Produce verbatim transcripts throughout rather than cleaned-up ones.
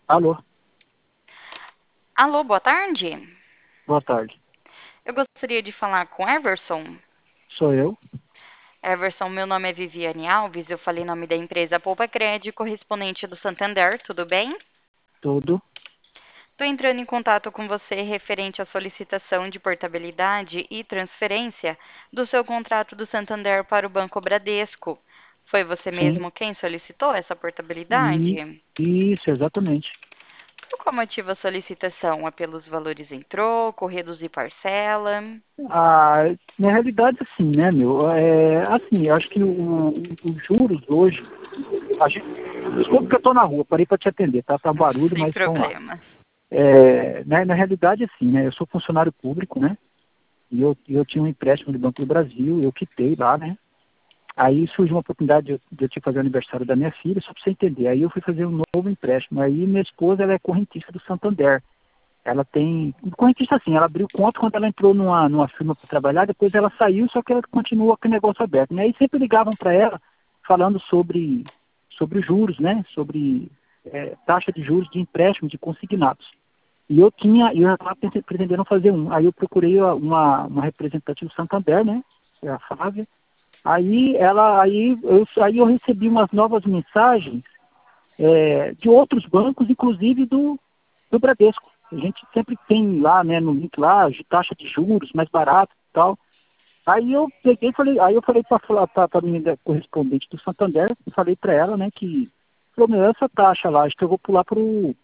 Alô, Alô, boa tarde. boa tarde. Eu gostaria de falar com Everson. Sou eu, Everson, meu nome é Viviane Alves, eu falei em nome da empresa Poupa Crédito, correspondente do Santander, tudo bem? tudo. Estou entrando em contato com você referente à solicitação de portabilidade e transferência do seu contrato do Santander para o Banco Bradesco. Foi você Sim. mesmo quem solicitou essa E, portabilidade? isso, exatamente. Por qual motivo a solicitação? É pelos valores em troco, reduzir parcela? Ah, na realidade, assim, né, meu? É, assim, eu acho que o- o- os juros hoje. A gente, desculpa que eu tô na rua, parei para te atender, tá? Tá barulho, Sem mas vamos lá. problema. É, na, na realidade, assim, né? Eu sou funcionário público, né? E eu, eu tinha um empréstimo do Banco do Brasil, eu quitei lá, né? Aí surgiu uma oportunidade de eu, de eu te fazer o aniversário da minha filha, só para você entender. Aí eu fui fazer um novo empréstimo. Aí minha esposa, ela é correntista do Santander. Ela tem. Correntista assim, ela abriu conta quando ela entrou numa, numa firma para trabalhar, depois ela saiu, só que ela continua com o negócio aberto. E aí sempre ligavam para ela falando sobre, sobre os juros, né? Sobre é, taxa de juros de empréstimo de consignados. E eu tinha, eu já estava pretendendo fazer um. Aí eu procurei uma, uma representante do Santander, né? É a Flávia. Aí ela, aí eu, aí eu recebi umas novas mensagens é, de outros bancos, inclusive do, do Bradesco. A gente sempre tem lá, né, no link lá, de taxa de juros mais barato e tal. Aí eu peguei e falei, aí eu falei para a menina correspondente do Santander, e falei para ela, né, que falou, meu, essa taxa lá, acho que eu vou pular para o.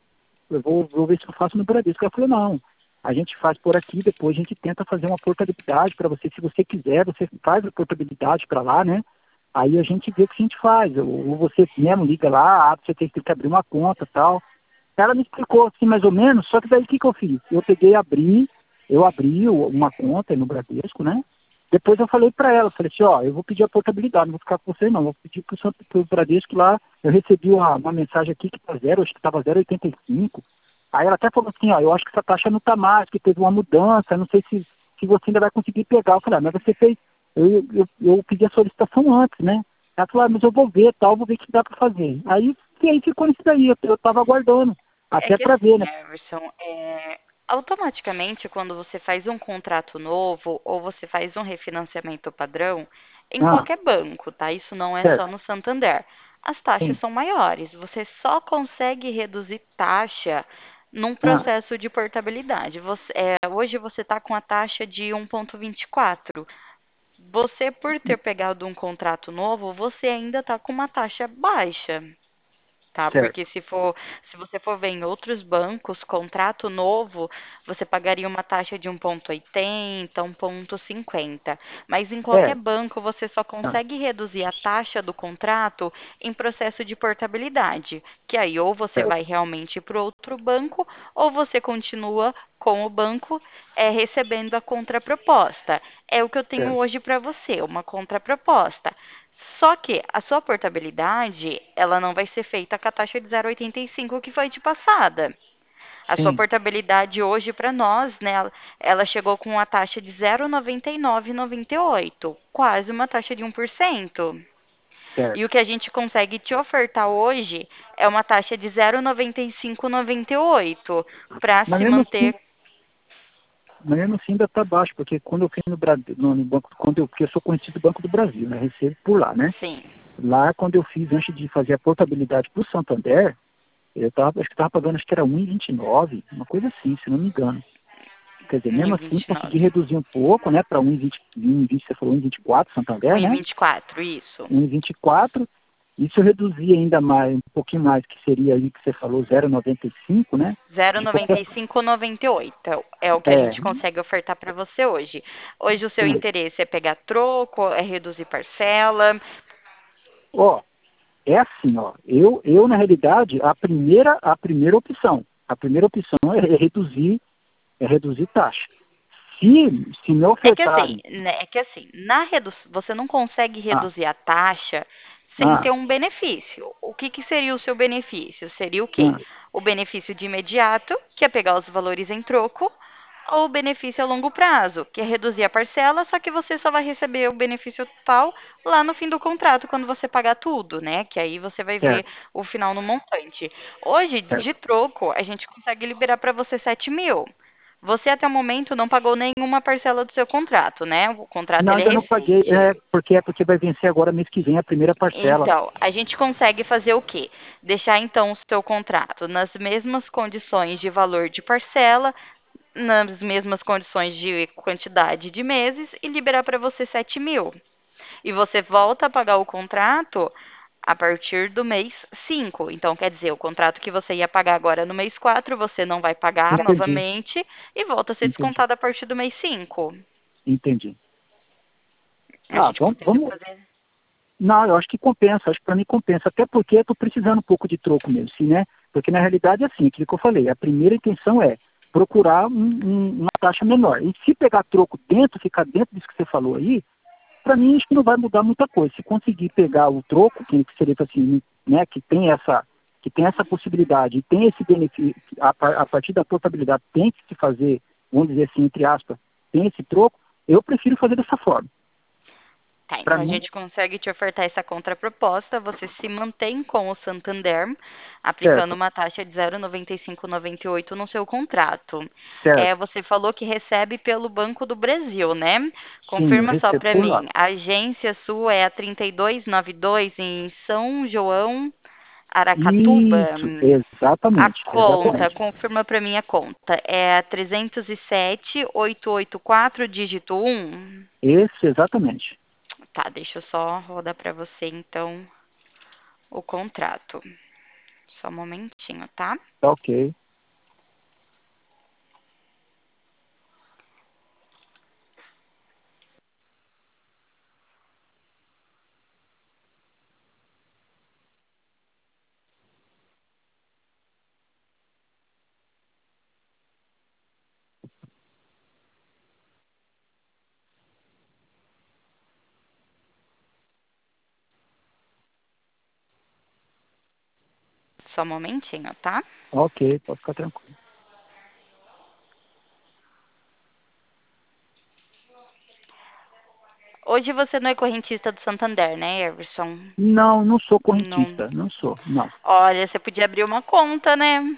Eu vou, vou ver se eu faço no Bradesco. Ela falou, não, a gente faz por aqui, depois a gente tenta fazer uma portabilidade para você, se você quiser, você faz a portabilidade para lá, né? Aí a gente vê o que a gente faz. Ou você mesmo liga lá, ah, você tem que abrir uma conta e tal. Ela me explicou assim mais ou menos, só que daí o que, que eu fiz? Eu peguei e abri, eu abri uma conta no Bradesco, né? Depois eu falei para ela, falei assim, ó, eu vou pedir a portabilidade, não vou ficar com você não, vou pedir para o Bradesco lá, eu recebi uma, uma mensagem aqui que tá zero, acho que estava zero vírgula oitenta e cinco. Aí ela até falou assim, ó, eu acho que essa taxa não está mais, que teve uma mudança, não sei se, se você ainda vai conseguir pegar. Eu falei, ah, mas você fez, eu, eu, eu pedi a solicitação antes, né? Ela falou, ah, mas eu vou ver, tal, vou ver o que dá para fazer. Aí, e aí ficou nisso daí, eu estava aguardando, É até que para ver, assim, né? Everson, é, automaticamente quando você faz um contrato novo ou você faz um refinanciamento padrão, em Ah, qualquer banco, tá? Isso não é só certo, no Santander. As taxas sim. são maiores. Você só consegue reduzir taxa num Ah, processo de portabilidade. Você, é, hoje você está com a taxa de um vírgula vinte e quatro. Você, por ter pegado um contrato novo, você ainda está com uma taxa baixa. Tá? Porque certo, se for, se você for ver em outros bancos, contrato novo, você pagaria uma taxa de um vírgula oitenta, um vírgula cinquenta. Mas em qualquer é, banco você só ah, consegue reduzir a taxa do contrato em processo de portabilidade, que aí ou você certo, vai realmente para outro banco ou você continua com o banco é, recebendo a contraproposta. É o que eu tenho certo, hoje para você, uma contraproposta. Só que a sua portabilidade, ela não vai ser feita com a taxa de zero vírgula oitenta e cinco que foi de passada. A sua sim, portabilidade hoje para nós, né, ela chegou com a taxa de zero vírgula noventa e nove noventa e oito, quase uma taxa de um por cento. E o certo. que a gente consegue te ofertar hoje é uma taxa de zero vírgula noventa e cinco noventa e oito para Mas se mesmo assim, manter. mas mesmo assim ainda está baixo, porque quando eu fui no, Brade- no, no banco, quando eu, porque eu sou conhecido do Banco do Brasil, né? Recebo por lá, né? Sim, Lá, quando eu fiz, antes de fazer a portabilidade para o Santander, eu tava, acho que estava pagando, acho que era um vírgula vinte e nove, uma coisa assim, se não me engano. Quer dizer, mesmo assim, consegui um vírgula vinte e nove. reduzir um pouco, né, para um vírgula vinte, você falou um vírgula vinte e quatro, Santander, né? um vírgula vinte e quatro, isso. um vírgula vinte e quatro. Isso eu reduzi ainda mais, um pouquinho mais, que seria aí que você falou, zero vírgula noventa e cinco, né? De qualquer. zero vírgula noventa e cinco noventa e oito é o que a É, gente consegue ofertar para você hoje. Hoje o seu sim. interesse é pegar troco, é reduzir parcela. Ó, é assim, ó. Eu, eu na realidade, a primeira, a primeira opção, a primeira opção é reduzir, é reduzir taxa. Se, se me É que assim, ofertarem, né, é que assim, na redu você não consegue ah, reduzir a taxa sem ter ah, um benefício. O que, que seria o seu benefício? Seria o quê? ah, O benefício de imediato, que é pegar os valores em troco, ou benefício a longo prazo, que é reduzir a parcela, só que você só vai receber o benefício total lá no fim do contrato, quando você pagar tudo, né? Que aí você vai ver Certo, o final no montante. Hoje, certo. de troco, a gente consegue liberar para você sete mil. Você até o momento não pagou nenhuma parcela do seu contrato, né? O contrato Não, ele é ainda não paguei, recente. é porque é porque vai vencer agora mês que vem a primeira parcela. Então, a gente consegue fazer o quê? Deixar então o seu contrato nas mesmas condições de valor de parcela, nas mesmas condições de quantidade de meses e liberar para você sete mil. E você volta a pagar o contrato a partir do mês cinco. Então, quer dizer, o contrato que você ia pagar agora no mês quatro, você não vai pagar Entendi, novamente e volta a ser entendi, descontado a partir do mês cinco. entendi. A Ah, gente vamos, consegue vamos. fazer. Não, eu acho que compensa, acho que para mim compensa, até porque eu estou precisando um pouco de troco mesmo, sim, né? Porque na realidade é assim, aquilo que eu falei, a primeira intenção é procurar um- um- uma taxa menor. E se pegar troco dentro, ficar dentro disso que você falou aí, para mim acho que não vai mudar muita coisa. Se conseguir pegar o troco, que seria assim, né, que tem essa, que tem essa possibilidade e tem esse benefício, a, par- a partir da portabilidade tem que se fazer, vamos dizer assim, entre aspas, tem esse troco, eu prefiro fazer dessa forma. Tá, Para então a mim, gente consegue te ofertar essa contraproposta, você se mantém com o Santander, aplicando certo, uma taxa de zero vírgula noventa e cinco noventa e oito no seu contrato. É, certo. você falou que recebe pelo Banco do Brasil, né? Sim, eu Confirma só recebo para por lá. mim. A agência sua é a trinta e dois noventa e dois em São João, Aracatuba. Isso, A exatamente, conta, exatamente. confirma para mim a conta. É a trezentos e sete, oitocentos e oitenta e quatro, dígito um. Esse, exatamente. Tá, deixa eu só rodar para você então o contrato. Só um momentinho, tá? Tá ok. Só um momentinho, tá? Ok, pode ficar tranquilo. Hoje você não é correntista do Santander, né, Everson? Não, não sou Não. correntista, não sou, não. Olha, você podia abrir uma conta, né?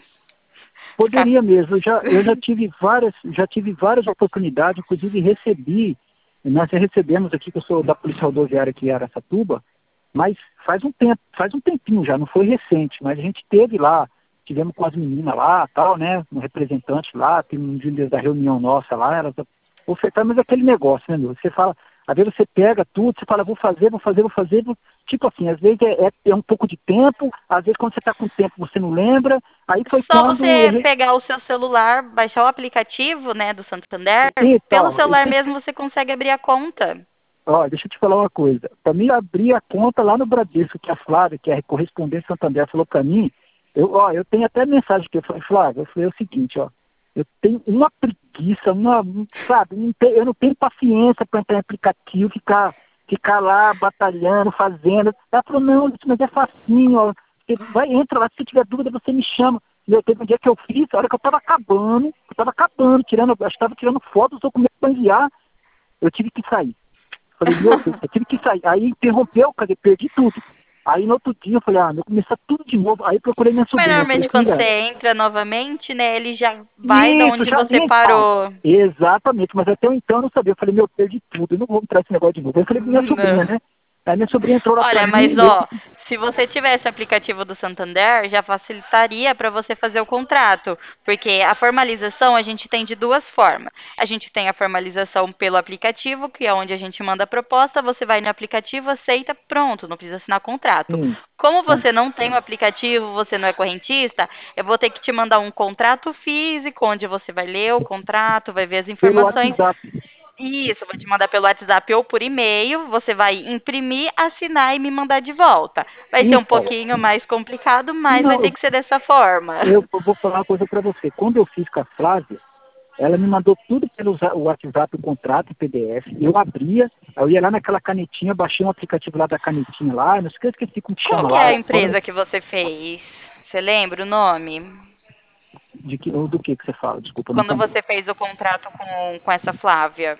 Ficar. Poderia mesmo, eu já, eu já tive várias, já tive várias oportunidades, inclusive recebi, nós já recebemos aqui, que eu sou da Polícia Rodoviária aqui em Araçatuba, mas faz um tempo, faz um tempinho já, não foi recente, mas a gente teve lá, tivemos com as meninas lá, tal, né, um representante lá, tem um dia da reunião nossa lá, elas ofertaram, mas é aquele negócio, né, meu? Você fala, às vezes você pega tudo, você fala, vou fazer, vou fazer, vou fazer, vou... tipo assim, às vezes é, é, é um pouco de tempo, às vezes quando você está com tempo você não lembra, aí foi Só quando você eu... pegar o seu celular, baixar o aplicativo, né, do Santander, pelo Então, celular mesmo você consegue abrir a conta. ó, deixa eu te falar uma coisa. Para mim abrir a conta lá no Bradesco, que a Flávia, que é correspondente Santander, falou para mim, eu, ó, eu tenho até mensagem que eu falei, Flávia, eu falei o seguinte, ó, eu tenho uma preguiça, uma, sabe, não tenho- eu não tenho paciência para entrar em aplicativo, ficar, ficar lá batalhando, fazendo. Ela falou, não, mas é facinho, ó, você vai, entra lá, se você tiver dúvida, você me chama. E eu teve um dia que eu fiz, a hora que eu estava acabando, eu estava acabando, tirando, eu estava tirando fotos dos documentos para enviar, eu tive que sair. Falei, meu Deus, eu tive que sair. Aí interrompeu, cadê? Perdi tudo. Aí no outro dia eu falei, ah, meu, começar tudo de novo. Aí procurei minha Mas sobrinha. Falei, normalmente quando você filha, entra novamente, né, ele já vai da isso, onde já. você Então, parou. exatamente, mas até então eu não sabia. Eu falei, meu, perdi tudo, eu não vou entrar esse negócio de novo. Aí eu falei pra minha sobrinha, Não. né? Aí minha sobrinha entrou lá pra Olha, mim mas e eu. ó, se você tivesse o aplicativo do Santander, já facilitaria para você fazer o contrato, porque a formalização a gente tem de duas formas. A gente tem a formalização pelo aplicativo, que é onde a gente manda a proposta, você vai no aplicativo, aceita, pronto, não precisa assinar contrato. Sim, Como sim. você não tem o aplicativo, você não é correntista, eu vou ter que te mandar um contrato físico, onde você vai ler o contrato, vai ver as Pelo informações. WhatsApp. Isso, eu vou te mandar pelo WhatsApp ou por e-mail. Você vai imprimir, assinar e me mandar de volta. Vai ser um Então, pouquinho mais complicado, mas vai não, ter que ser dessa forma. eu, eu vou falar uma coisa pra você. Quando eu fiz com a Flávia, ela me mandou tudo pelo za- WhatsApp, o contrato, o P D F. Eu abria, eu ia lá naquela canetinha, baixei um aplicativo lá da canetinha lá, não sei o que, eu esqueci como Qual chama que é a lá. Agora, empresa que você fez? Você lembra o nome? de que, ou do que que você fala? Desculpa, eu não Quando entendi. você fez o contrato com, com essa Flávia.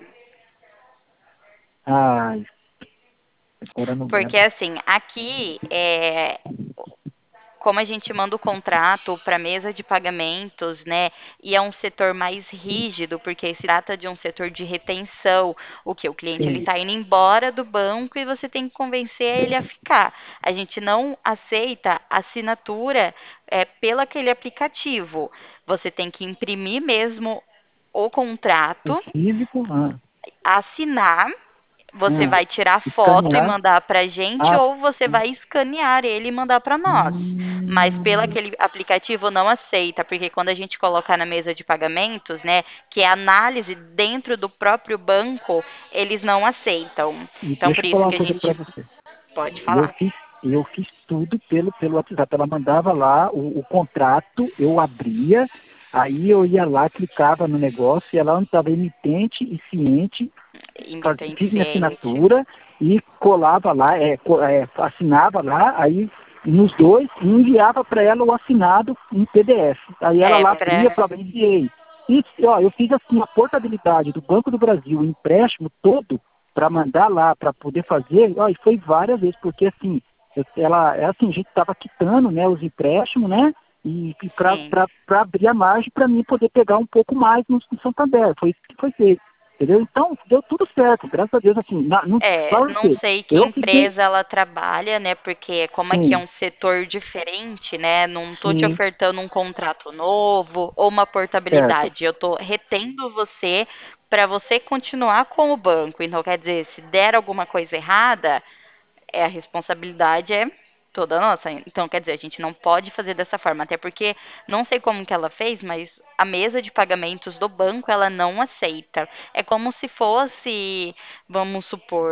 Ai, agora eu não Porque, lembro. assim, aqui, é, como a gente manda o contrato para mesa de pagamentos, né, e é um setor mais rígido, porque se trata de um setor de retenção, o que o cliente ele Sim, está indo embora do banco e você tem que convencer ele a ficar. A gente não aceita assinatura é, pelo aquele aplicativo. Você tem que imprimir mesmo o o contrato, físico, ah, assinar, você ah, vai tirar foto e escanear, mandar para a gente ah, ou você vai escanear ele e mandar para nós. Mas pelo hum, aquele aplicativo não aceita, porque quando a gente colocar na mesa de pagamentos, né, que é análise dentro do próprio banco, eles não aceitam. e Então deixa por eu isso falar uma que a coisa para gente você. pode Eu falar. fiz, eu fiz tudo pelo, pelo WhatsApp. Ela mandava lá o, o contrato, eu abria, aí eu ia lá, clicava no negócio, e ela não estava emitente e ciente, faz, Emitente fiz minha ciente. assinatura e colava lá, é, co- é, assinava lá, aí nos dois e enviava para ela o assinado em P D F. Aí ela É, lá abria, para falava, enviei. E ó, eu fiz assim a portabilidade do Banco do Brasil, o empréstimo todo, para mandar lá, para poder fazer, ó, e foi várias vezes, porque assim, eu- ela, é assim, a gente estava quitando, né, os empréstimos, né, e, e sim. para abrir a margem para mim poder pegar um pouco mais no, no Santander, foi isso que foi feito. Entendeu? Então, deu tudo certo, graças a Deus, assim, na, não, É, claro não que sei que eu fiquei, empresa ela trabalha, né? Porque como aqui é sim, um setor diferente, né? Não tô te sim, ofertando um contrato novo ou uma certo, portabilidade. Eu tô retendo você para você continuar com o banco. Então, quer dizer, se der alguma coisa errada, é a responsabilidade é toda nossa. Então, quer dizer, a gente não pode fazer dessa forma, até porque não sei como que ela fez, mas a mesa de pagamentos do banco ela não aceita. É como se fosse, vamos supor,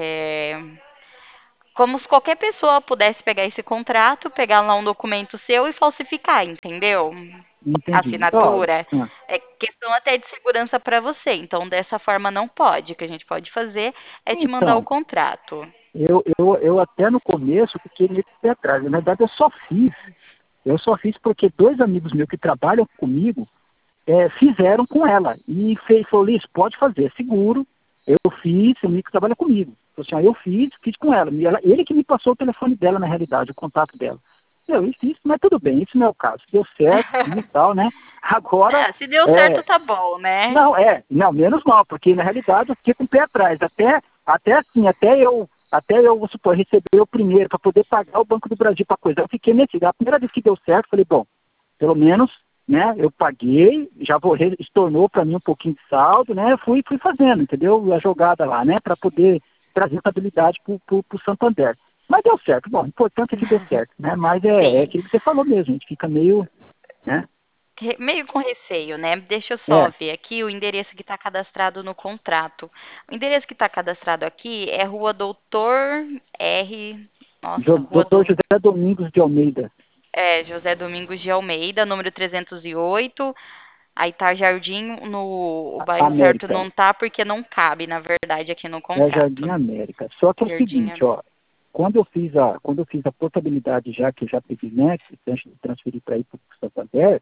é, como se qualquer pessoa pudesse pegar esse contrato, pegar lá um documento seu e falsificar, entendeu? A entendi. Ó, assinatura. ah, É questão até de segurança para você. Então, dessa forma não pode. O que a gente pode fazer é te mandar o então, contrato. eu, eu, eu até no começo fiquei meio que pé atrás. Na verdade, eu só fiz, eu só fiz porque dois amigos meus que trabalham comigo é, fizeram com ela. E fez, falou, Liz, pode fazer, é seguro. Eu fiz, o amigo que trabalha comigo. Falou assim, ah, eu fiz, fiz com ela. E ela. Ele que me passou o telefone dela, na realidade, o contato dela. Eu fiz, mas tudo bem, isso não é o caso. Deu certo, sim e tal, né? Agora, É, se deu certo, é, tá bom, né? não, é, não, menos mal, porque na realidade eu fiquei com o pé atrás. Até, até assim, até eu, até eu, vou supor, receber o primeiro para poder pagar o Banco do Brasil para coisa. Eu fiquei nesse. A primeira vez que deu certo, falei, bom, pelo menos, né, eu paguei, já vou, estornou para mim um pouquinho de saldo, né, fui, fui fazendo, entendeu? A jogada lá, né, para poder trazer estabilidade para o Santander. Mas deu certo, bom, o importante é que deu certo, né, mas é, é Sim. aquilo que você falou mesmo, a gente fica meio, né, Re- Meio com receio, né? Deixa eu só é, ver aqui o endereço que está cadastrado no contrato. O endereço que está cadastrado aqui é Rua Doutor R. Nossa, Jo- Rua doutor do, José Domingos de Almeida, é, José Domingos de Almeida, número trezentos e oito. Aí tá Jardim, no, o bairro certo América, não tá porque não cabe, na verdade, aqui no é Jardim contrato. América. Só que é o Jardim, seguinte, ó, quando eu fiz a, quando eu fiz a portabilidade já, que eu já teve, né, antes de transferir para ir para o Santander,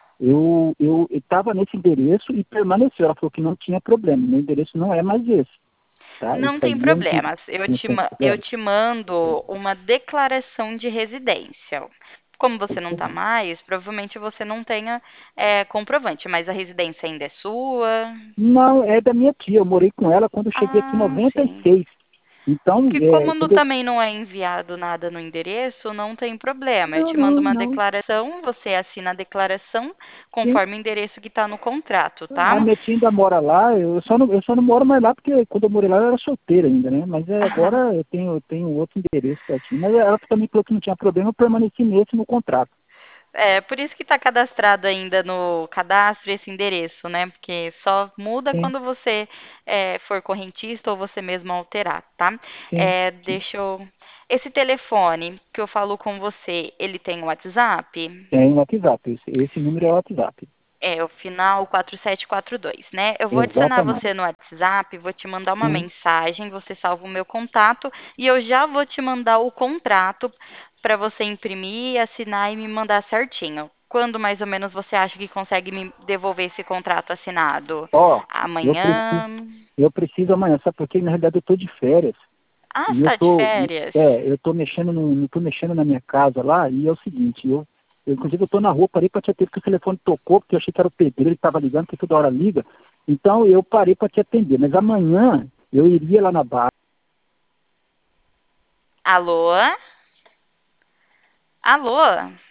eu eu estava nesse endereço e permaneceu. Ela falou que não tinha problema, meu endereço não é mais esse, tá? Esse não tem aí é o endereço, problemas. Eu não te, tem ma- eu problema. te mando uma declaração de residência. Como você não está mais, provavelmente você não tenha é, comprovante, mas a residência ainda é sua. Não, é da minha tia, eu morei com ela quando eu cheguei aqui em Ah, noventa e sim. seis Então, Porque é, como no- quando eu... também não é enviado nada no endereço, não tem problema. Eu Não, te mando não, uma não. declaração, você assina a declaração Sim. conforme o endereço que está no contrato, A tá? minha tia ainda mora lá, eu só, não, eu só não moro mais lá porque quando eu morei lá eu era solteira ainda, né? Mas é, agora eu tenho, eu tenho outro endereço certinho. Mas ela também falou que não tinha problema, eu permaneci nesse no contrato. É, por isso que está cadastrado ainda no cadastro esse endereço, né? Porque só muda Sim, quando você é, for correntista ou você mesmo alterar, tá? sim, É, sim. deixa eu... Esse telefone que eu falo com você, ele tem WhatsApp? Tem o WhatsApp, esse, esse número é o WhatsApp. É, o final quatro sete quatro dois, né? Eu vou adicionar Exatamente. você no WhatsApp, vou te mandar uma Sim, mensagem, você salva o meu contato e eu já vou te mandar o contrato para você imprimir, assinar e me mandar certinho. quando mais ou menos você acha que consegue me devolver esse contrato assinado? Ó, eu Amanhã? preciso, eu preciso amanhã, sabe por quê? Na realidade eu tô de férias. Ah, você E eu tá de tô, e- férias? é, eu tô mexendo no, eu tô mexendo na minha casa lá, e é o seguinte, eu, eu inclusive eu tô na rua, parei para te atender, porque o telefone tocou, porque eu achei que era o pedreiro, ele estava ligando, porque toda hora liga. Então eu parei para te atender, mas amanhã eu iria lá na barra. Alô? Alô?